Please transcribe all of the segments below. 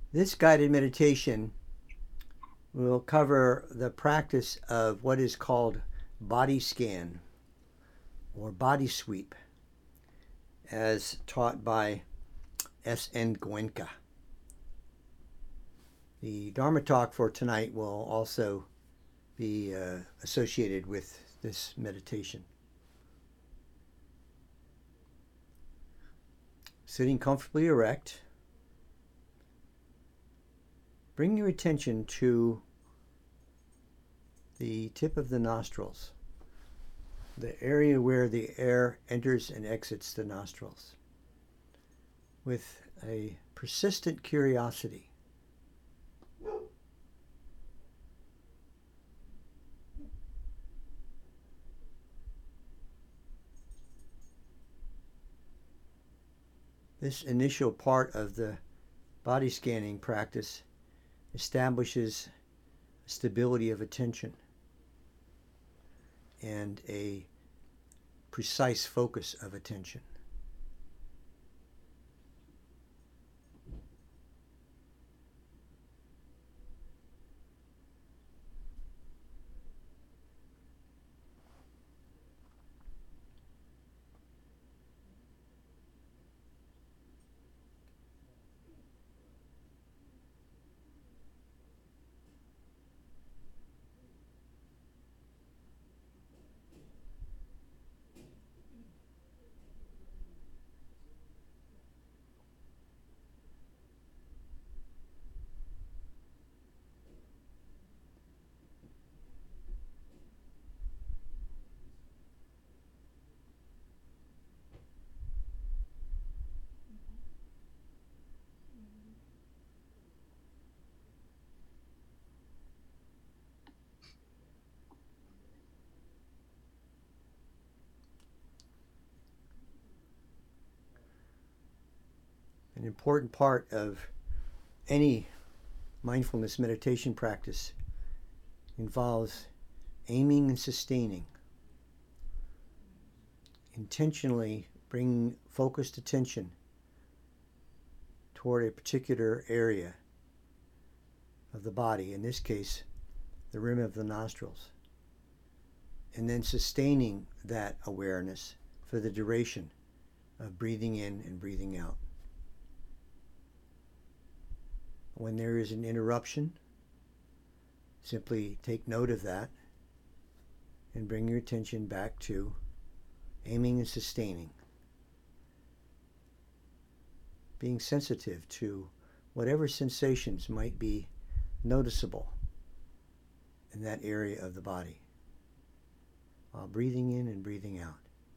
This guided meditation will cover the practice of what is called body scan or body sweep, as taught by S.N. Goenka. The Dharma talk for tonight will also be associated with this meditation. Sitting comfortably erect, bring your attention to the tip of the nostrils, the area where the air enters and exits the nostrils, with a persistent curiosity. This initial part of the body scanning practice establishes stability of attention and a precise focus of attention. An important part of any mindfulness meditation practice involves aiming and sustaining, intentionally bringing focused attention toward a particular area of the body, in this case, the rim of the nostrils, and then sustaining that awareness for the duration of breathing in and breathing out. When there is an interruption, simply take note of that and bring your attention back to aiming and sustaining, being sensitive to whatever sensations might be noticeable in that area of the body while breathing in and breathing out.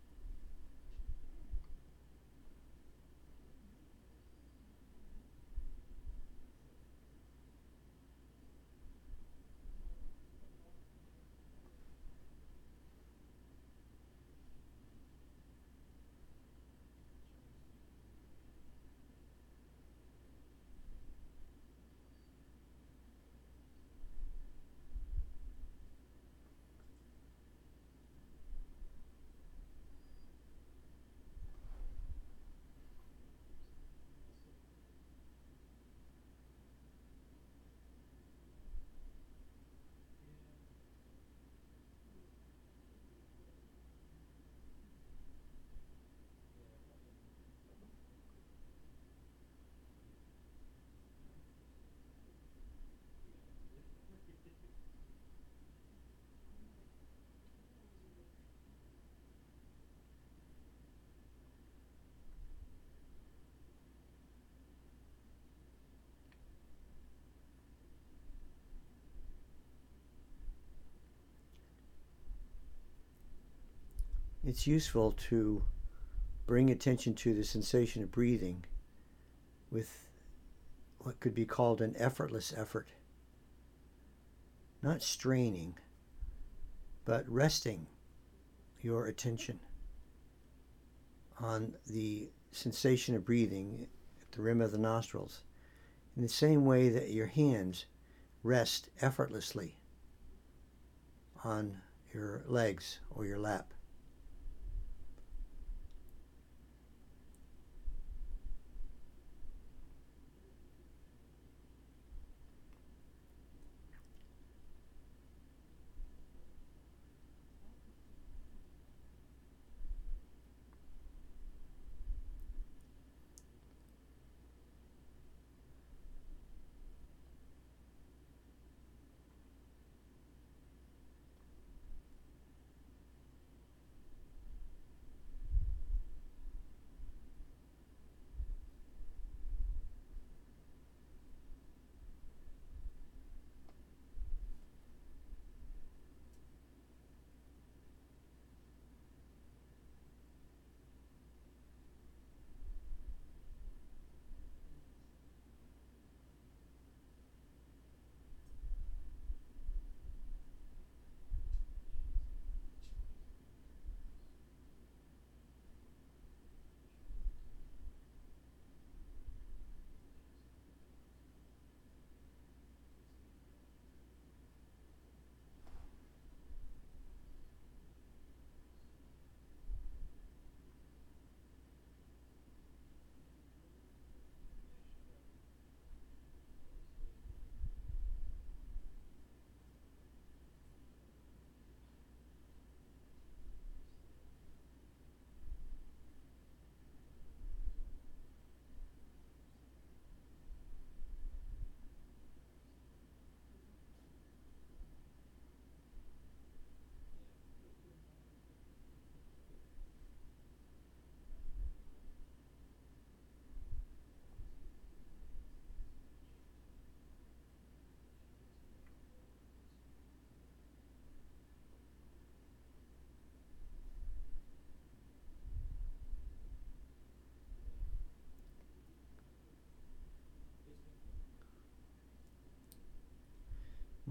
It's useful to bring attention to the sensation of breathing with what could be called an effortless effort. Not straining, but resting your attention on the sensation of breathing at the rim of the nostrils in the same way that your hands rest effortlessly on your legs or your lap.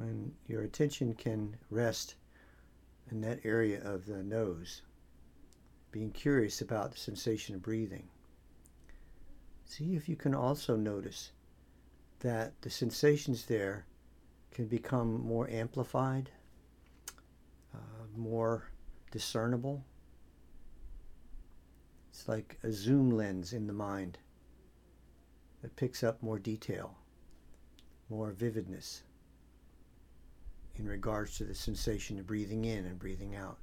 when your attention can rest in that area of the nose, being curious about the sensation of breathing. See if you can also notice that the sensations there can become more amplified, more discernible. It's like a zoom lens in the mind that picks up more detail, more vividness in regards to the sensation of breathing in and breathing out.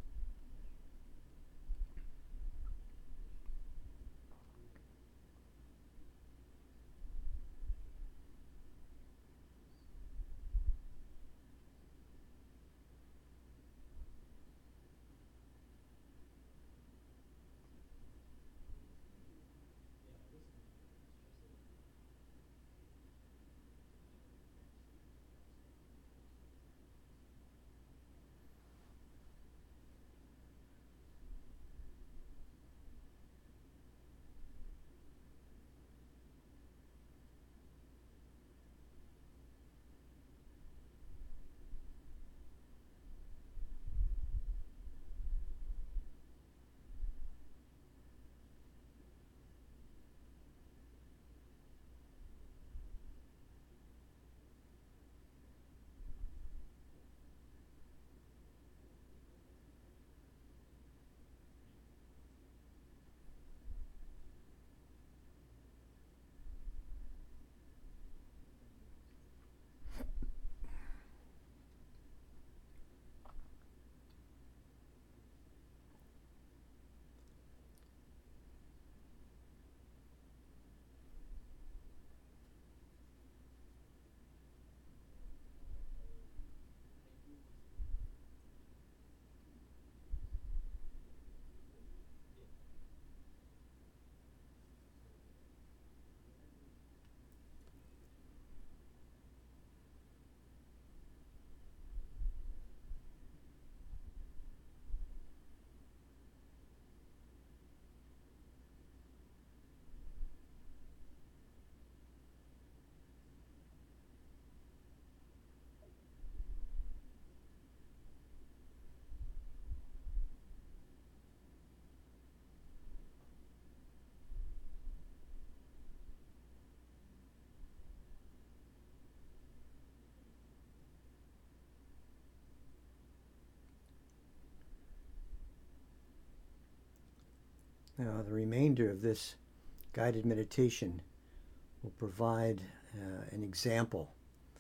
Now, the remainder of this guided meditation will provide an example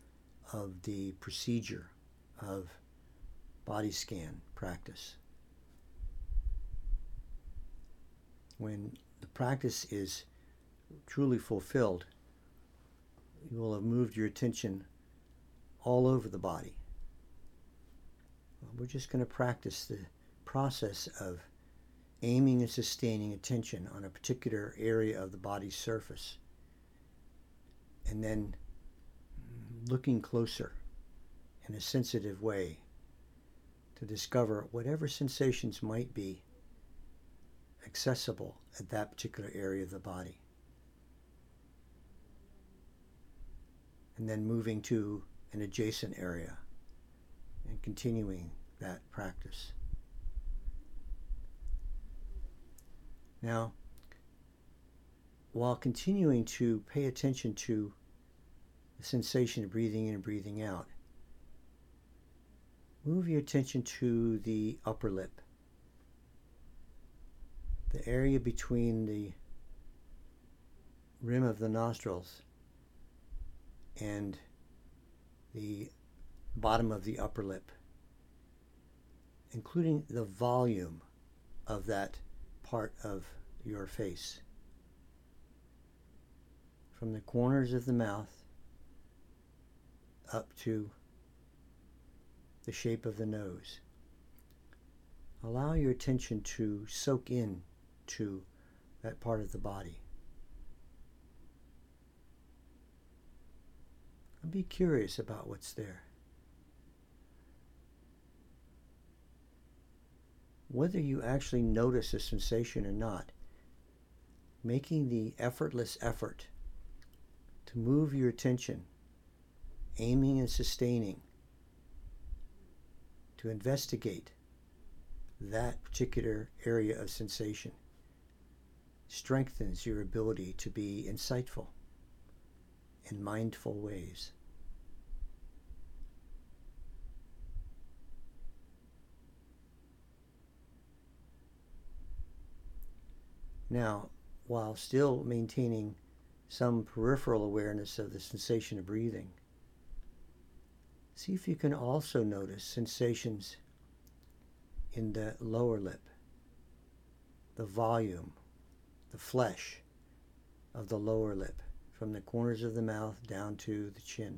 of the procedure of body scan practice. When the practice is truly fulfilled, you will have moved your attention all over the body. We're just going to practice the process of aiming and sustaining attention on a particular area of the body's surface, and then looking closer in a sensitive way to discover whatever sensations might be accessible at that particular area of the body. And then moving to an adjacent area and continuing that practice. Now, while continuing to pay attention to the sensation of breathing in and breathing out, move your attention to the upper lip, the area between the rim of the nostrils and the bottom of the upper lip, including the volume of that part of your face. From the corners of the mouth up to the shape of the nose. Allow your attention to soak in to that part of the body. And be curious about what's there. Whether you actually notice a sensation or not, making the effortless effort to move your attention, aiming and sustaining to investigate that particular area of sensation strengthens your ability to be insightful in mindful ways. Now, while still maintaining some peripheral awareness of the sensation of breathing, see if you can also notice sensations in the lower lip, the volume, the flesh of the lower lip, from the corners of the mouth down to the chin.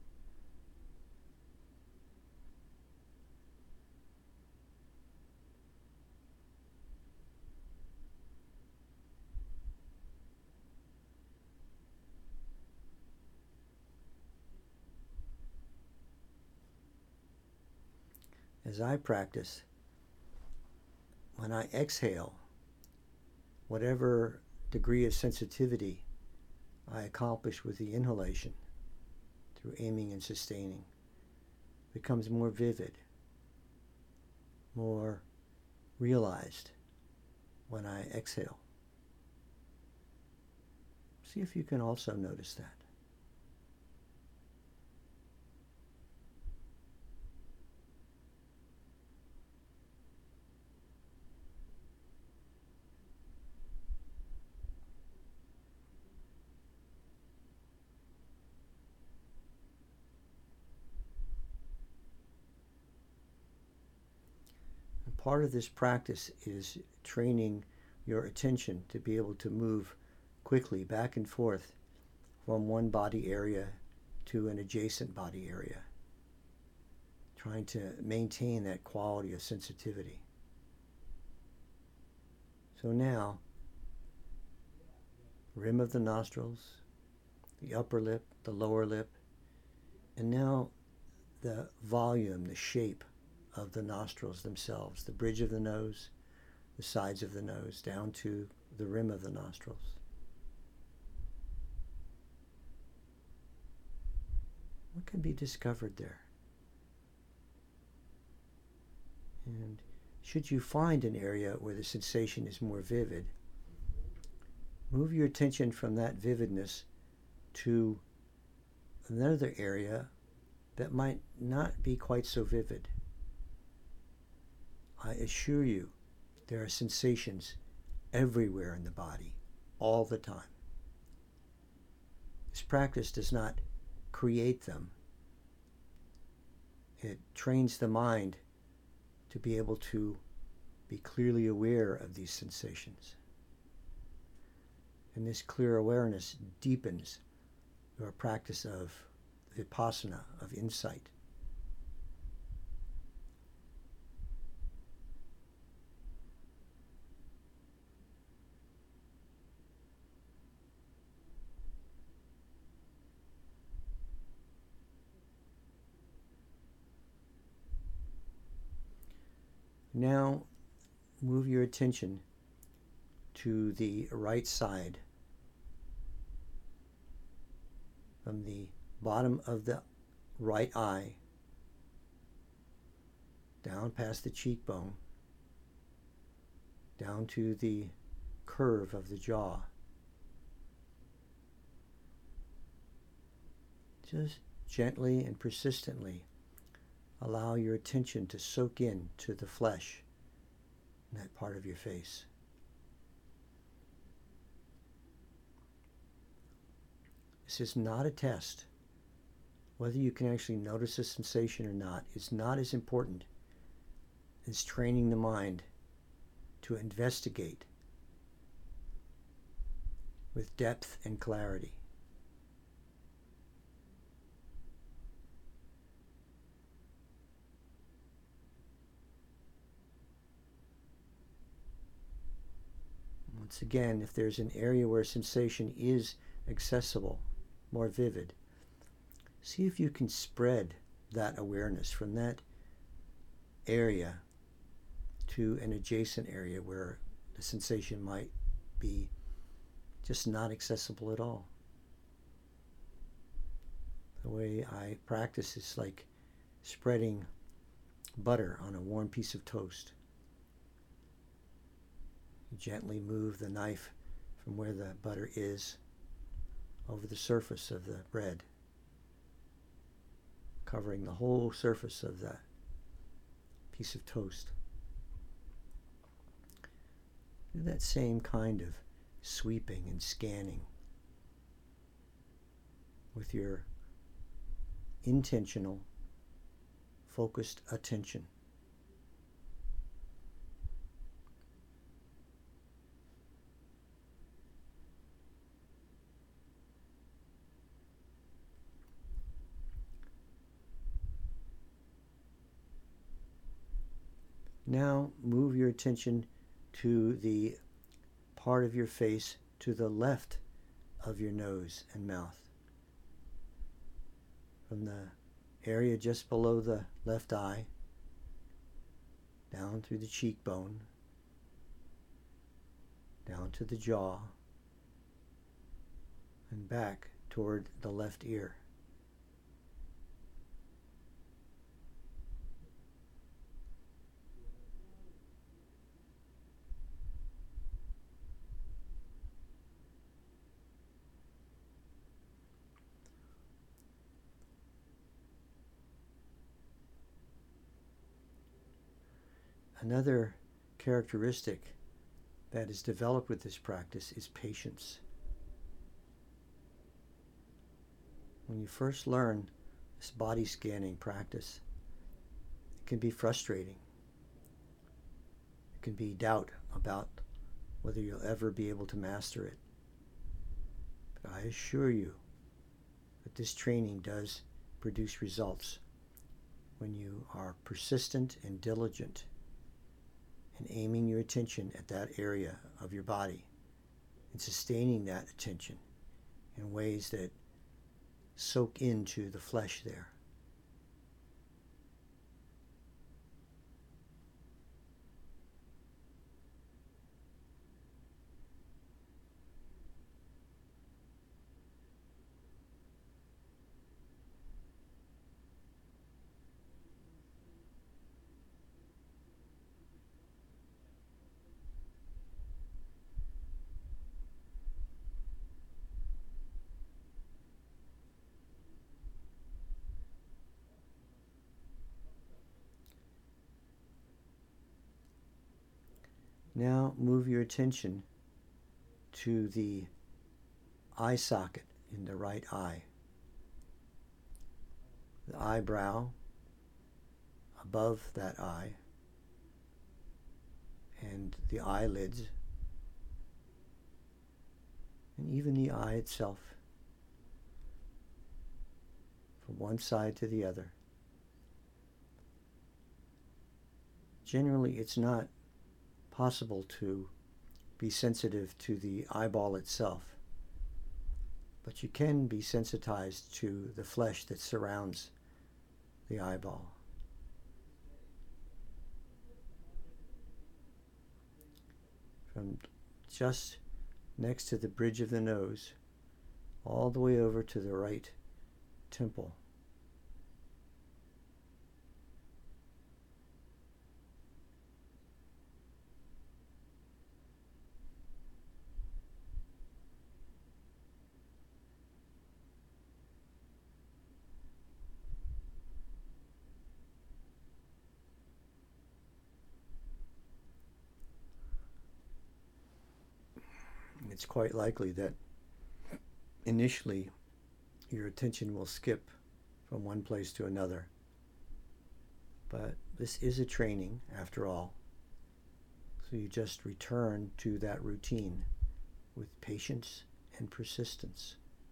As I practice, when I exhale, whatever degree of sensitivity I accomplish with the inhalation through aiming and sustaining becomes more vivid, more realized when I exhale. See if you can also notice that. Part of this practice is training your attention to be able to move quickly back and forth from one body area to an adjacent body area, trying to maintain that quality of sensitivity. So now, rim of the nostrils, the upper lip, the lower lip, and now the volume, the shape of the nostrils themselves, the bridge of the nose, the sides of the nose, down to the rim of the nostrils. What can be discovered there? And should you find an area where the sensation is more vivid, move your attention from that vividness to another area that might not be quite so vivid. I assure you, there are sensations everywhere in the body, all the time. This practice does not create them. It trains the mind to be able to be clearly aware of these sensations. And this clear awareness deepens your practice of vipassana, of insight. Now move your attention to the right side, from the bottom of the right eye down past the cheekbone, down to the curve of the jaw. Just gently and persistently allow your attention to soak in to the flesh in that part of your face. This is not a test. Whether you can actually notice a sensation or not is not as important as training the mind to investigate with depth and clarity. Once again, if there's an area where sensation is accessible, more vivid, see if you can spread that awareness from that area to an adjacent area where the sensation might be just not accessible at all. The way I practice is like spreading butter on a warm piece of toast. You gently move the knife from where the butter is over the surface of the bread, covering the whole surface of that piece of toast. Do that same kind of sweeping and scanning with your intentional, focused attention. Now move your attention to the part of your face to the left of your nose and mouth. From the area just below the left eye, down through the cheekbone, down to the jaw, and back toward the left ear. Another characteristic that is developed with this practice is patience. When you first learn this body scanning practice, it can be frustrating. It can be doubt about whether you'll ever be able to master it. But I assure you that this training does produce results when you are persistent and diligent in aiming your attention at that area of your body and sustaining that attention in ways that soak into the flesh there. Now move your attention to the eye socket in the right eye. The eyebrow above that eye and the eyelids and even the eye itself, from one side to the other. Generally, it's not possible to be sensitive to the eyeball itself, but you can be sensitized to the flesh that surrounds the eyeball. From just next to the bridge of the nose, all the way over to the right temple. It's quite likely that initially your attention will skip from one place to another. But this is a training, after all. So you just return to that routine with patience and persistence.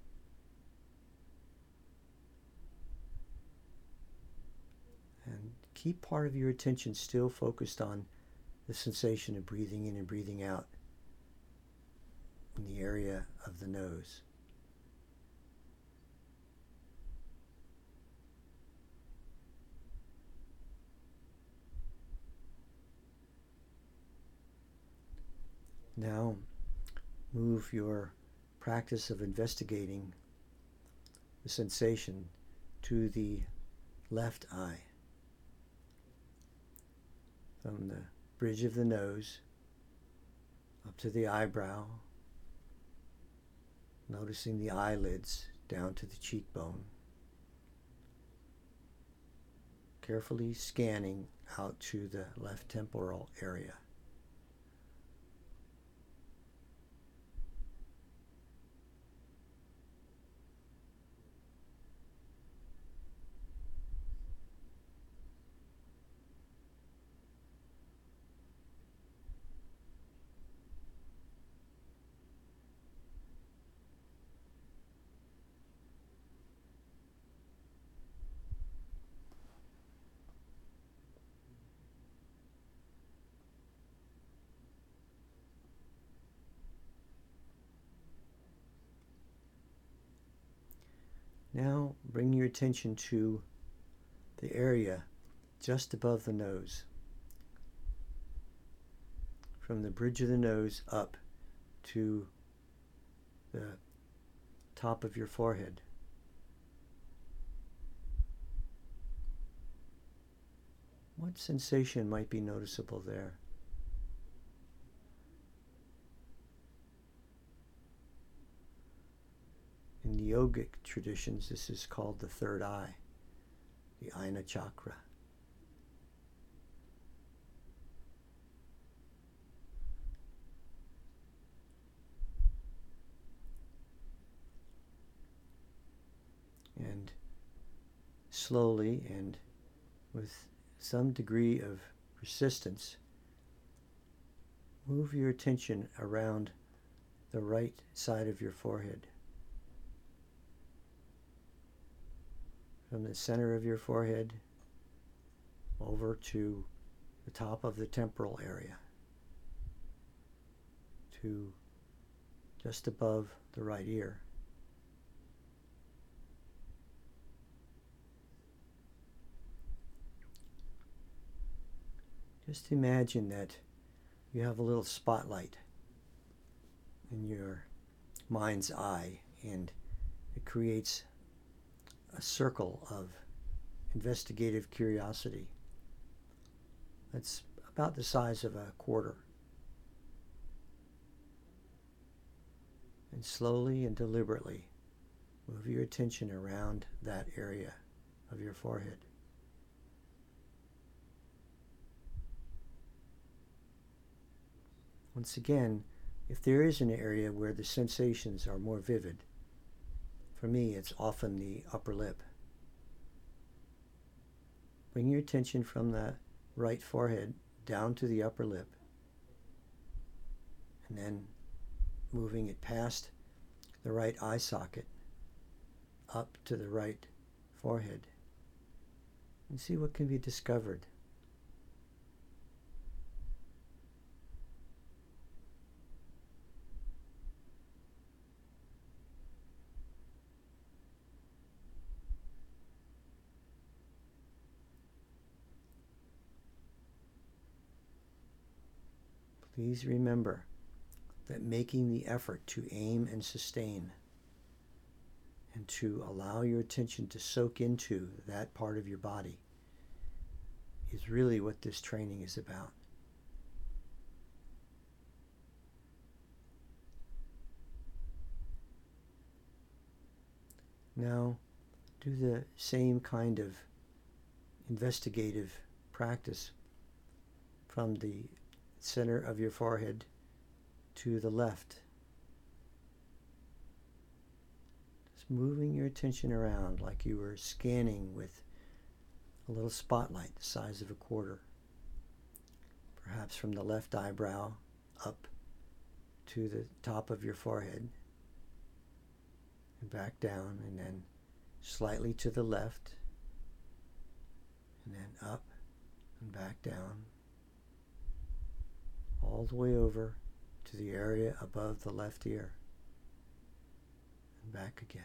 And keep part of your attention still focused on the sensation of breathing in and breathing out in the area of the nose. Now move your practice of investigating the sensation to the left eye. from the bridge of the nose up to the eyebrow, noticing the eyelids down to the cheekbone, carefully scanning out to the left temporal area. Now bring your attention to the area just above the nose. From the bridge of the nose up to the top of your forehead. What sensation might be noticeable there? In the yogic traditions, this is called the third eye, the Ajna chakra. And slowly and with some degree of persistence, move your attention around the right side of your forehead. From the center of your forehead over to the top of the temporal area, to just above the right ear. Just imagine that you have a little spotlight in your mind's eye, and it creates a circle of investigative curiosity that's about the size of a quarter. And slowly and deliberately move your attention around that area of your forehead. Once again, if there is an area where the sensations are more vivid, for me it's often the upper lip. Bring your attention from the right forehead down to the upper lip, and then moving it past the right eye socket up to the right forehead, and see what can be discovered. Please remember that making the effort to aim and sustain and to allow your attention to soak into that part of your body is really what this training is about. Now, do the same kind of investigative practice from the center of your forehead to the left. Just moving your attention around like you were scanning with a little spotlight the size of a quarter. Perhaps from the left eyebrow up to the top of your forehead and back down, and then slightly to the left, and then up and back down, all the way over to the area above the left ear, and back again.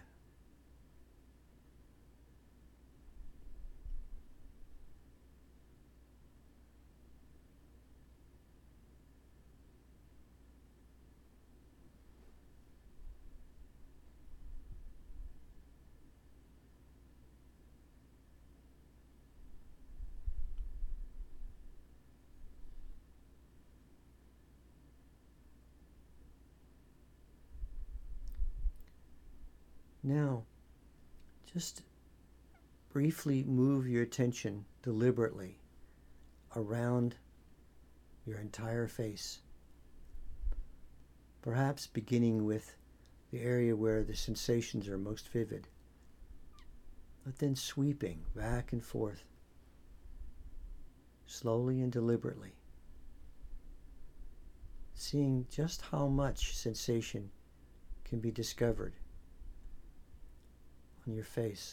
Now, just briefly move your attention deliberately around your entire face, perhaps beginning with the area where the sensations are most vivid, but then sweeping back and forth, slowly and deliberately, seeing just how much sensation can be discovered on your face.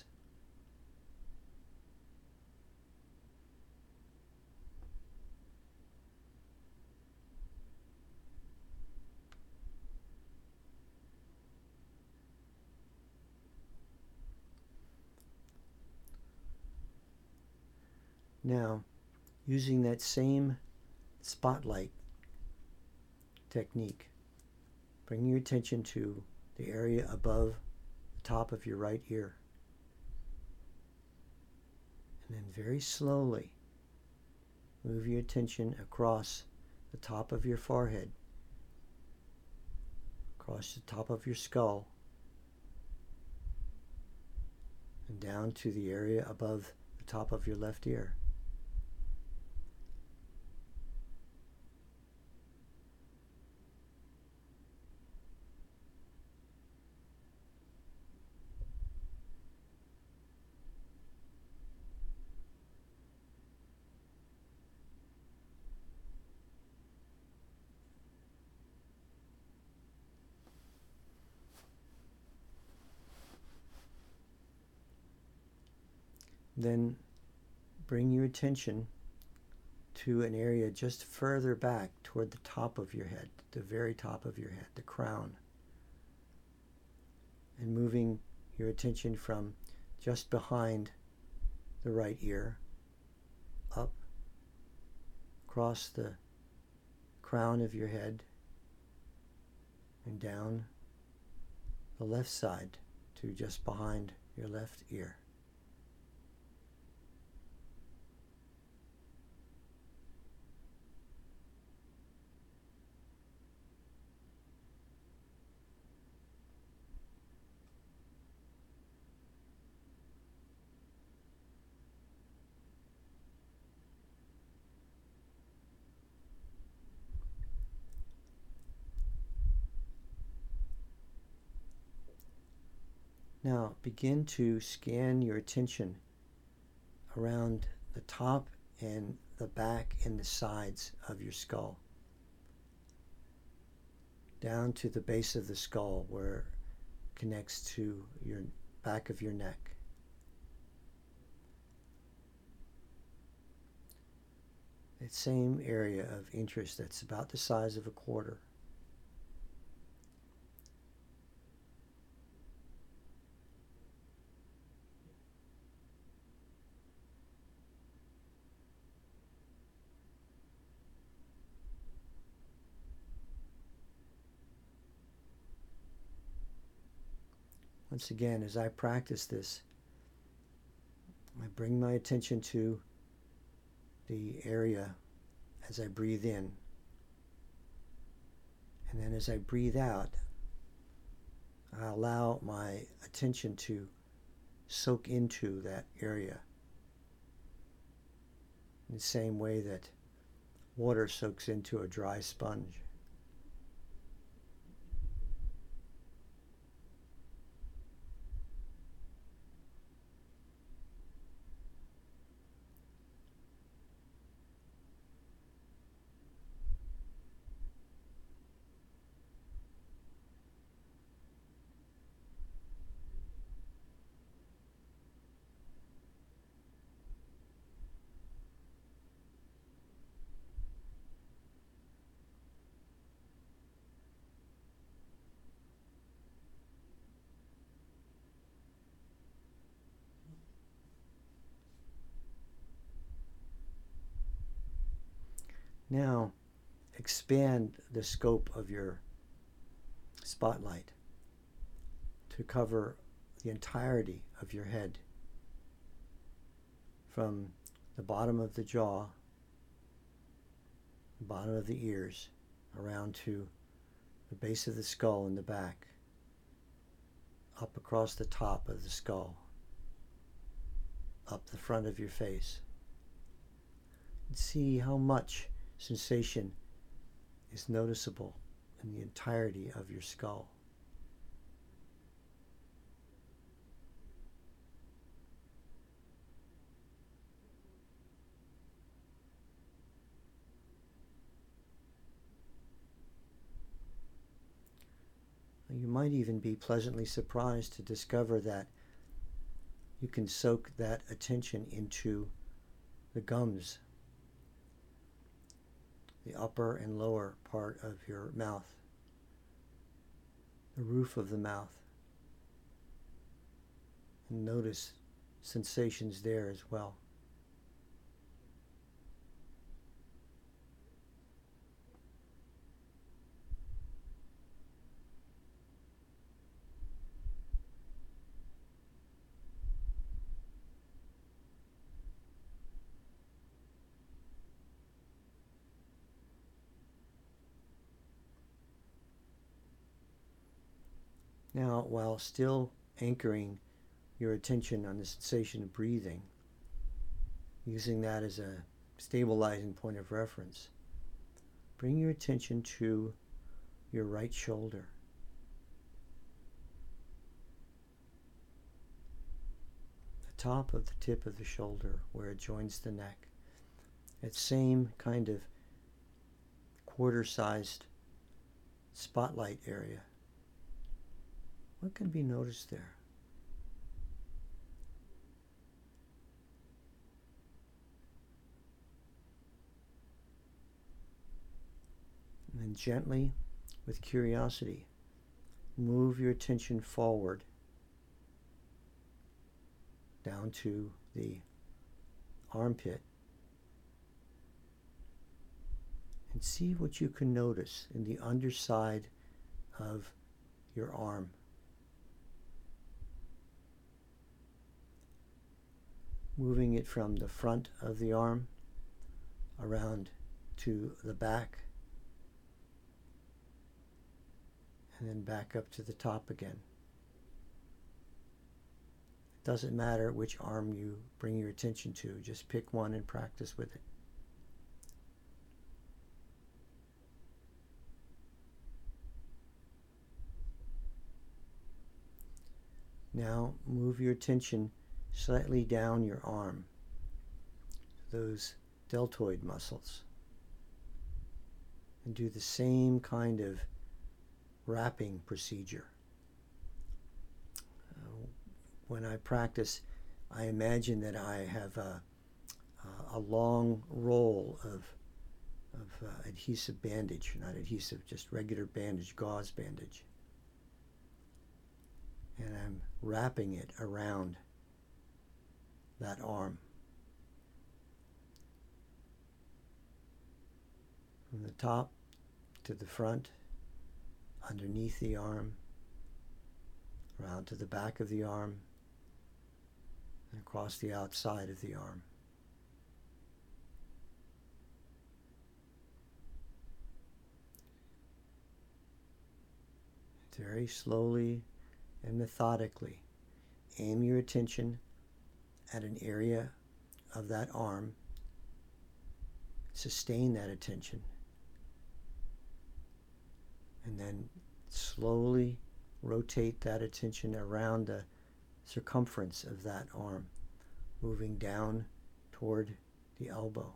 Now, using that same spotlight technique, bring your attention to the area above the top of your right ear. And then very slowly move your attention across the top of your forehead, across the top of your skull, and down to the area above the top of your left ear. Then bring your attention to an area just further back toward the top of your head, the very top of your head, the crown. And moving your attention from just behind the right ear up across the crown of your head and down the left side to just behind your left ear. Now begin to scan your attention around the top and the back and the sides of your skull, down to the base of the skull where it connects to your back of your neck. That same area of interest that's about the size of a quarter. Once again, as I practice this, I bring my attention to the area as I breathe in. And then as I breathe out, I allow my attention to soak into that area in the same way that water soaks into a dry sponge. Now, expand the scope of your spotlight to cover the entirety of your head, from the bottom of the jaw, the bottom of the ears, around to the base of the skull in the back, up across the top of the skull, up the front of your face. And see how much sensation is noticeable in the entirety of your skull. You might even be pleasantly surprised to discover that you can soak that attention into the gums, the upper and lower part of your mouth, the roof of the mouth, and notice sensations there as well. Now, while still anchoring your attention on the sensation of breathing, using that as a stabilizing point of reference, bring your attention to your right shoulder. The top of the tip of the shoulder where it joins the neck. That same kind of quarter-sized spotlight area. What can be noticed there? And then gently, with curiosity, move your attention forward down to the armpit and see what you can notice in the underside of your arm. Moving it from the front of the arm around to the back and then back up to the top again. It doesn't matter which arm you bring your attention to, just pick one and practice with it. Now move your attention slightly down your arm, those deltoid muscles, and do the same kind of wrapping procedure. When I practice, I imagine that I have a long roll of adhesive bandage, not adhesive, just regular bandage, gauze bandage, and I'm wrapping it around that arm. From the top to the front, underneath the arm, around to the back of the arm, and across the outside of the arm. Very slowly and methodically, aim your attention at an area of that arm. Sustain that attention. And then slowly rotate that attention around the circumference of that arm, moving down toward the elbow.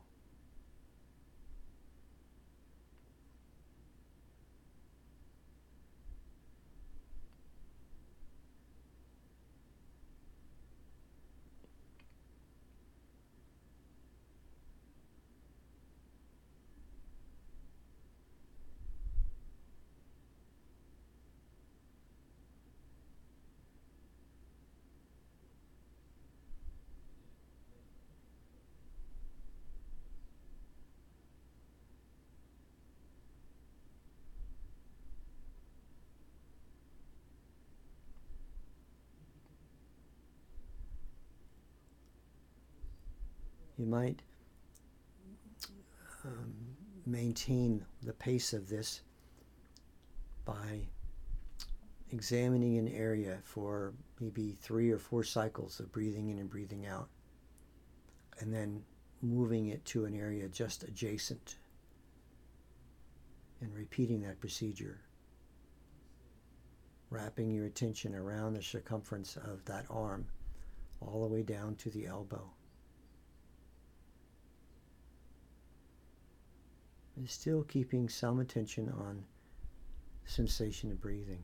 You might maintain the pace of this by examining an area for maybe 3 or 4 cycles of breathing in and breathing out, and then moving it to an area just adjacent and repeating that procedure, wrapping your attention around the circumference of that arm all the way down to the elbow. And still keeping some attention on sensation of breathing.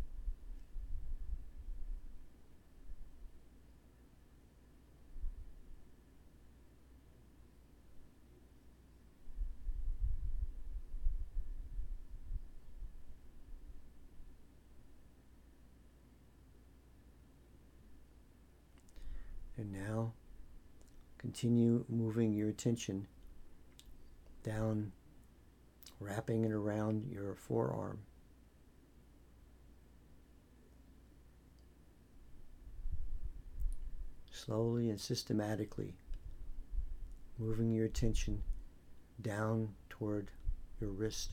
And now continue moving your attention down, wrapping it around your forearm. Slowly and systematically moving your attention down toward your wrist.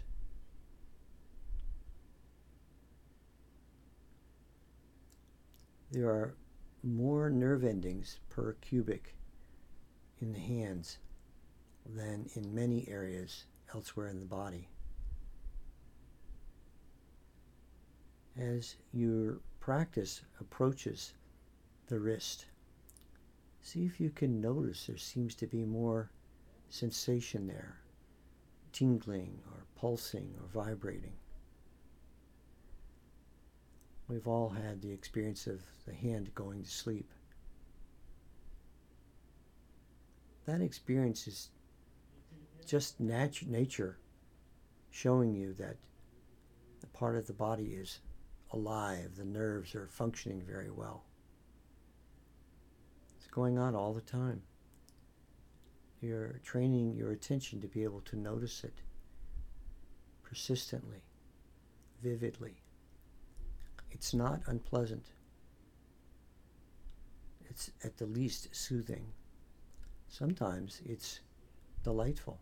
There are more nerve endings per cubic in the hands than in many areas elsewhere in the body. As your practice approaches the wrist, see if you can notice there seems to be more sensation there, tingling or pulsing or vibrating. We've all had the experience of the hand going to sleep. That experience is just nature showing you that the part of the body is alive, the nerves are functioning very well. It's going on all the time. You're training your attention to be able to notice it persistently, vividly. It's not unpleasant. It's at the least soothing. Sometimes it's delightful.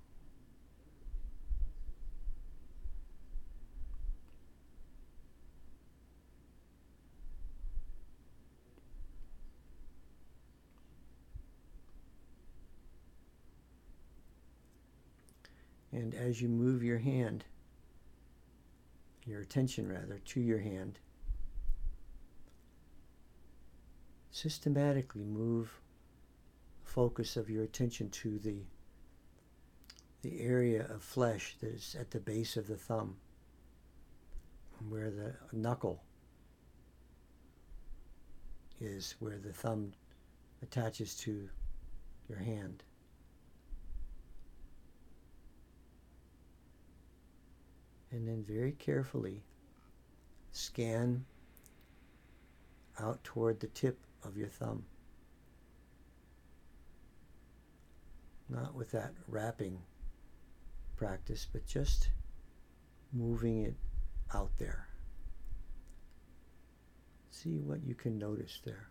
And as you move your hand, your attention rather, to your hand, systematically move the focus of your attention to the area of flesh that is at the base of the thumb, where the knuckle is, where the thumb attaches to your hand. And then very carefully scan out toward the tip of your thumb. Not with that wrapping practice, but just moving it out there. See what you can notice there.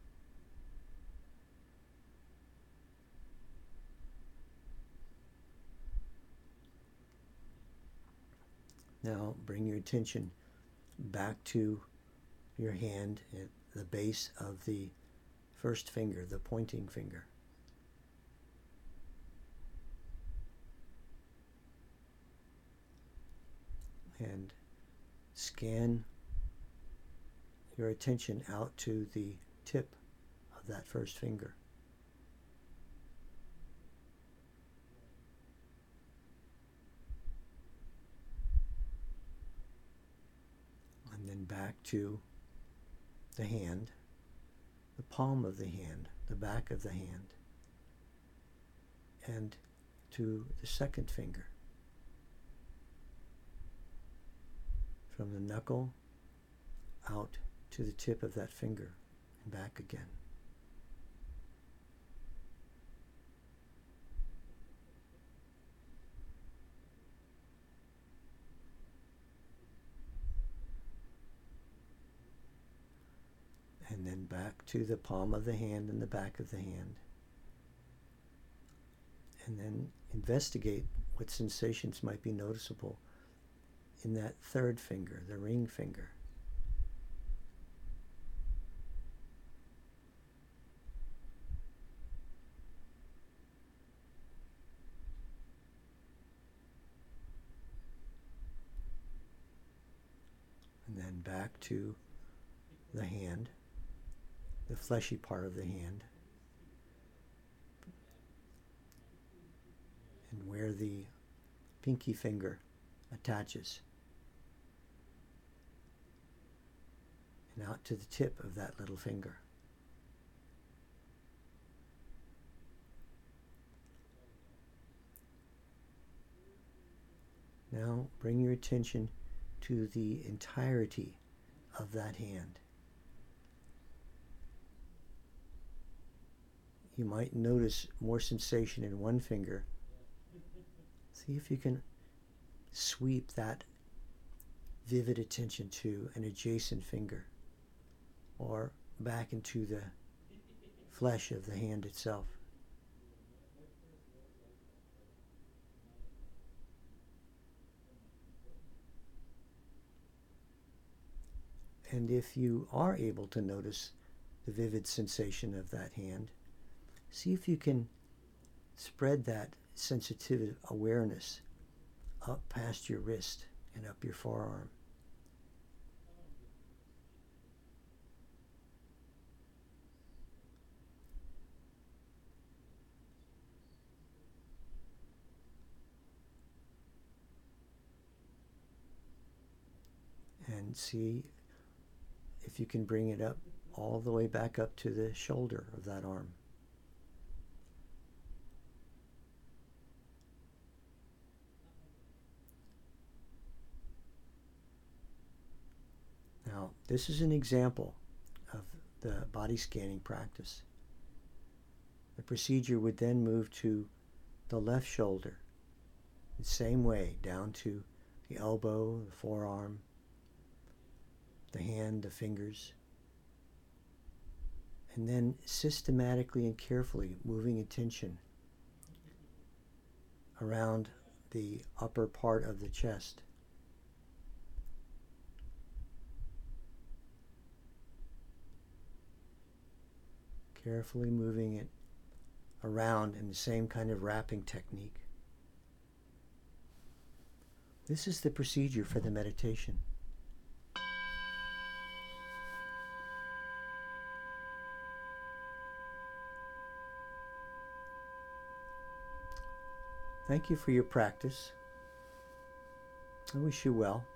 Now bring your attention back to your hand at the base of the first finger, the pointing finger. And scan your attention out to the tip of that first finger. And then back to the hand, the palm of the hand, the back of the hand, and to the second finger. From the knuckle out to the tip of that finger and back again. And then back to the palm of the hand and the back of the hand. And then investigate what sensations might be noticeable in that third finger, the ring finger. back to the hand, the fleshy part of the hand, and where the pinky finger attaches, and out to the tip of that little finger. Now bring your attention to the entirety of that hand. You might notice more sensation in one finger. See if you can sweep that vivid attention to an adjacent finger or back into the flesh of the hand itself. And if you are able to notice the vivid sensation of that hand, see if you can spread that sensitive awareness up past your wrist and up your forearm. And see if you can bring it up all the way back up to the shoulder of that arm. Now, this is an example of the body scanning practice. The procedure would then move to the left shoulder, the same way, down to the elbow, the forearm, the hand, the fingers, and then systematically and carefully moving attention around the upper part of the chest. Carefully moving it around in the same kind of wrapping technique. This is the procedure for the meditation. Thank you for your practice. I wish you well.